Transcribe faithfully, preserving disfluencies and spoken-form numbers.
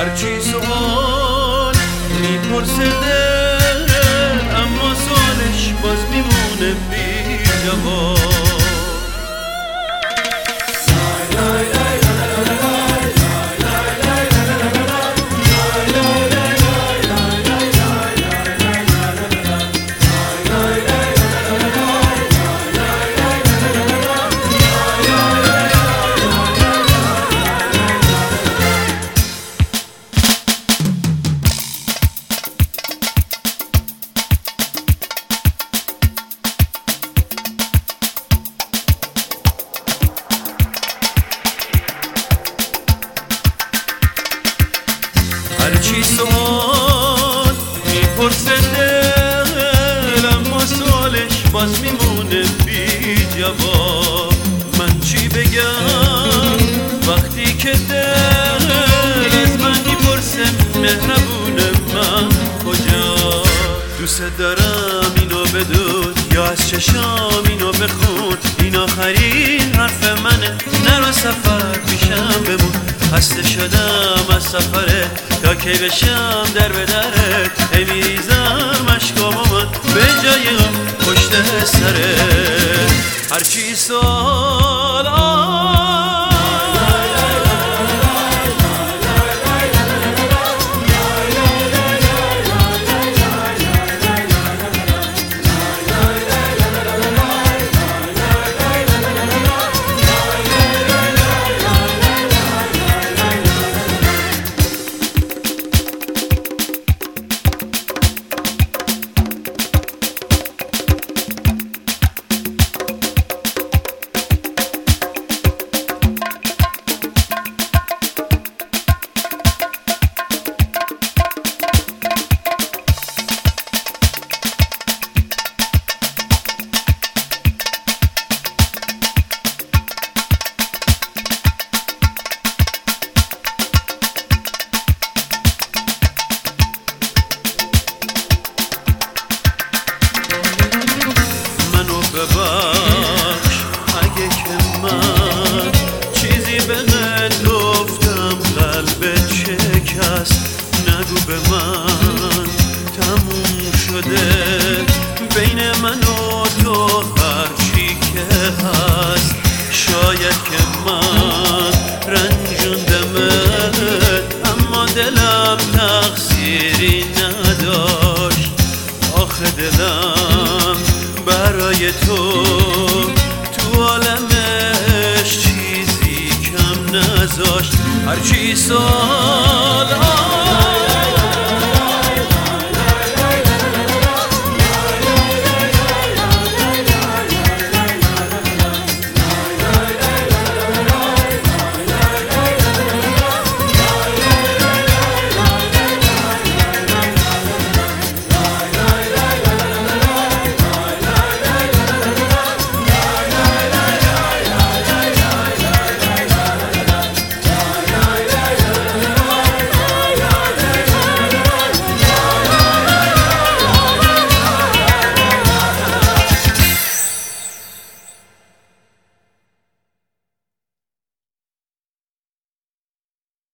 هرچی سوال میپرسه دل، اما سوالش باز میمونه بی جواب. هرچی سوال میپرسه دل، اما سوالش باز میمونه بی جواب. من چی بگم وقتی که دل از من میپرسه مهربونه من کجا؟ دوست دارم اینو بدون یا از چشام اینو بخون، این آخرین حرف منه، نرو سفر پیشم بمون. خسته شدم از سفره تا کی بشم در به درت، ای میریزم اشکامو من به جای غم پشت سرت. هرچی سوال ببخش اگه که من چیزی بهت گفتم قلبت شکست، نگو به من تموم شده بین من و تو هرچی که هست. شاید که من رنجوندمت اما دلم تقصیری نداشت. آخه دلم برای تو تو عالمش چیزی کم نذاشت. هرچی سال